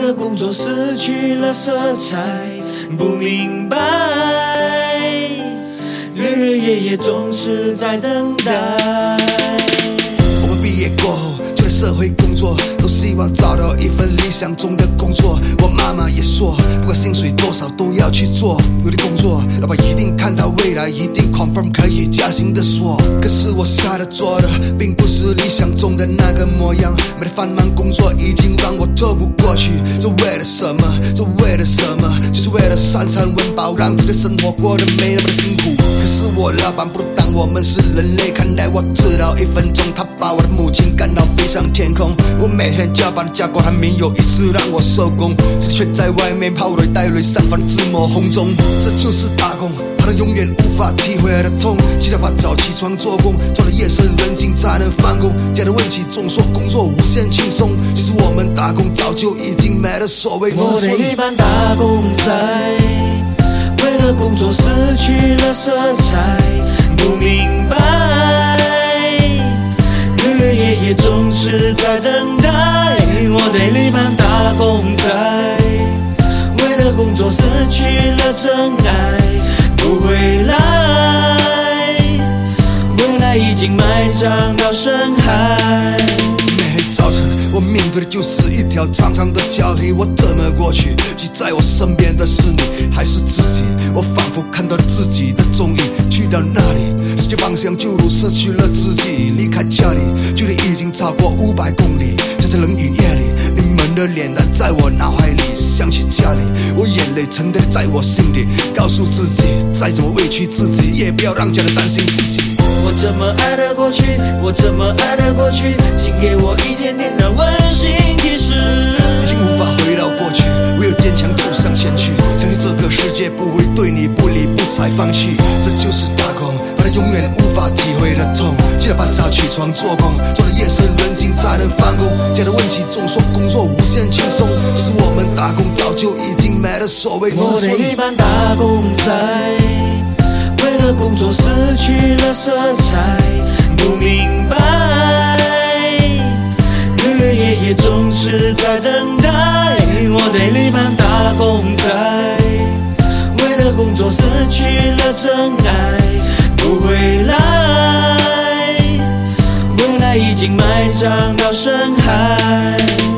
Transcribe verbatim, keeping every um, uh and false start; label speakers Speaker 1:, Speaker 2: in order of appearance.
Speaker 1: 了工作失去了色彩，不明白，日日夜夜总是在等待。
Speaker 2: 我们毕业过后就在社会工作，都希望找到一份理想中的工作。我妈妈也说，不管薪水多少都要去做努力工作，老板一定看到未来，一定 confirm 可以加薪的说。可是我下的做的并不是理想中的那个模样，每天繁忙工作已经让我透不过去。这为了什么？这为了什么？就是为了三餐温饱，让自己的生活过得没那么的辛苦。可是我老板不当我们是人类看待，我知道一分钟他把我的母亲赶到飞上天空。我每天加班加过，他没有一次让我收工，自己却在外面跑累带累上班自抹红中。这就是打工，他们永远无法体会的痛。七早八早起床做工，做到夜深人静才能放工。家的问题总说工作无限轻松，其实我们打工早就已经没了所谓自尊。
Speaker 1: 我的一般打工仔，为了工作失去了色彩，不明白，日日夜夜总是在等待。我的一般打工仔，为了工作失去了真爱，不回来，未来已经埋葬到深海。
Speaker 2: 每天早晨我面对的就是一条长长的桥梯，我怎么过去？挤在我身边的是你还是自己？我仿佛看到了自己的踪影，去到那里失去方向，就如失去了自己。离开家里距离已经超过五百公里，在这冷雨夜里，你们的脸蛋在我脑海里，想起家里，我眼泪沉淀在我心底，告诉自己再怎么委屈自己，也不要让家人担心自己。
Speaker 1: 我怎么爱得过去？我怎么爱得过去？请给我一点点的温馨提示。
Speaker 2: 已经无法回到过去，唯有坚强走向前去，相信这个世界不会对你不理不睬放弃。这就是打工，把它永远无法体会的痛。七早八早起床做工，做到夜深人静才能放工。家的问题总说工作无限轻松，其实我们打工早就已经没了所谓自尊。
Speaker 1: 我的一般打工仔，为了工作失去了色彩，不明白，日日夜夜总是在等待。我的一般打工仔，为了工作失去了真爱，不回来，未来已经埋葬到深海。